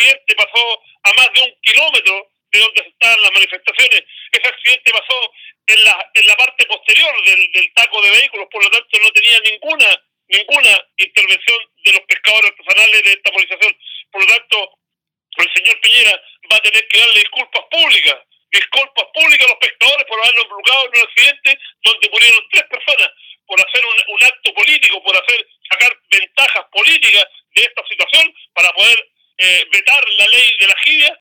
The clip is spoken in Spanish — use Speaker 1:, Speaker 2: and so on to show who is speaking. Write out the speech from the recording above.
Speaker 1: accidente pasó a más de 1 kilómetro de donde estaban las manifestaciones. Ese accidente pasó en la parte posterior del taco de vehículos, por lo tanto no tenía ninguna intervención de los pescadores artesanales de esta movilización. Por lo tanto, el señor Piñera va a tener que darle disculpas públicas a los pescadores por haberlo involucrado en un accidente donde murieron 3 personas, por hacer un acto político, por sacar ventajas políticas de esta situación para poder vetar la ley de la JIDIA